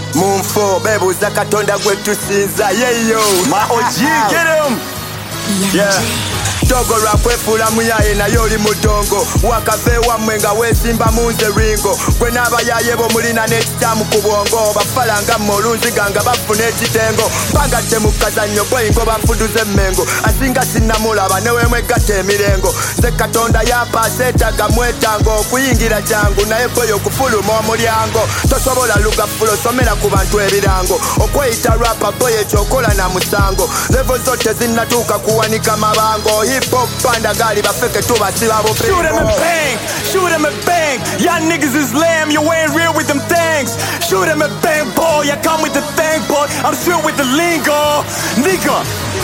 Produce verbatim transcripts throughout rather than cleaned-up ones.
Moonfo, bebuza katonda gwe tusinza. Yeah yo, my O G, get him. Yeah. Togo rwakwefuula muyaye naye oli mudongo wakave wammwe nga weesimba munze ringo gwe n'abayaye bo mulina n'ekitaamu ku bwongo bafalanga mmwe olunziga nga bafuna ekitengo bangatte mu kazannyo bweyingo bafuduza emmengo asinga sinnamulaba ne weemwegatta emirengo nze katonda yampaasa etaga mwetango okuyingira kyangu naye boyo okufuluma omulyango tosobola lugafulo somera ku bantu ebirango okweyita rapa boyo ekyokola na musango levo zo tezinnatuuka kuwanika mabango hip-hop banda gali bafeke tubasiba bo. Shoot him and bang, shoot him and bang. Y'all niggas is lame, you ain't real with them things. Shoot him and bang, boy, I come with the thing, boy. I'm straight with the lingo, nigga.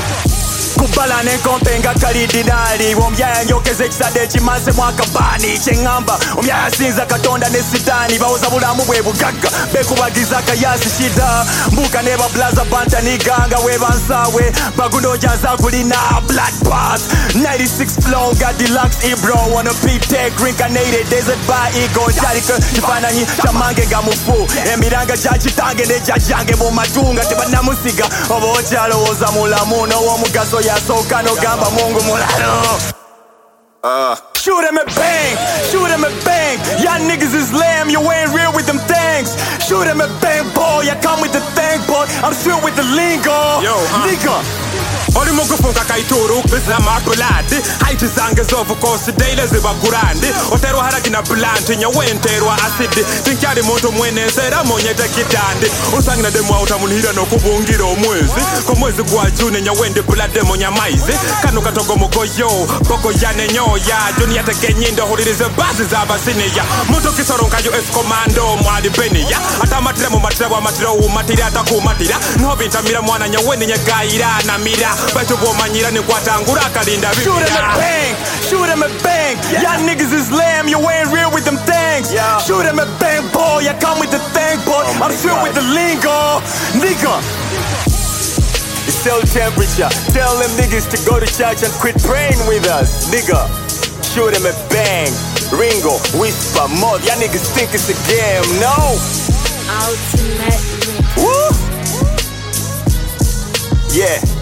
Kubala nenkonte nga kalidinali omuyaya njokeza ekisade ekimanse mwakabani kyengamba omuyaya asinza katonda ne sitaani bawoza bulamu bwe bugagga bekubagiza kayasi shida mbuka ne bablaza banta niganga webansawe bagunojaza kulina blood pass ninety-six flow nga deluxe ebro wanna peep tech reincarnated desert by ego jalika kifananyi kyamange nga mufu emiranga gyakitange ne gyajjange mu matunga tebanamusiga oba okyalowooza mulamu n'ow'omugaso yasoka n'ogamba mungu mulalo. Uh. Shoot him and bang, shoot him and bang. Y'all niggas is lame, you ain't real with them things. Shoot him and bang, boy, I come with the thing, boy. I'm straight with the lingo, yo, huh? Nigga. Oli mukufunga kaituru bizna makuladi haiti zange zovu kosi daily ziba kurandi oterwa haraki na blanti nyawe nterwa asidi tinkyali muntu mwenezera monyete kitandi usangina demu utamunhira nokubungira omwezi komwezi gwa june nyawe ndi bulade monyamaizi kanu katogo mukoyo boko yane nyoya juni yatekenyindo hulirize bazi zabasiniya muntu kisoronkayo eskomando mwali beniya atamatira mu matira wa matira umatira atakumatira nobintamira mwana nyawe nyagaira na mira. Shoot him and bang, shoot him and bang. Y'all niggas is lame, you ain't real with them things. Yeah. Shoot him and bang, boy, I come with the thing, boy. Oh I'm straight with the lingo, nigga. It's cell temperature. Tell them niggas to go to church and quit praying with us, nigga. Shoot him and bang. Ringo, whisper, mod. Y'all niggas think it's a game, no? Ultimate. Woo! Yeah.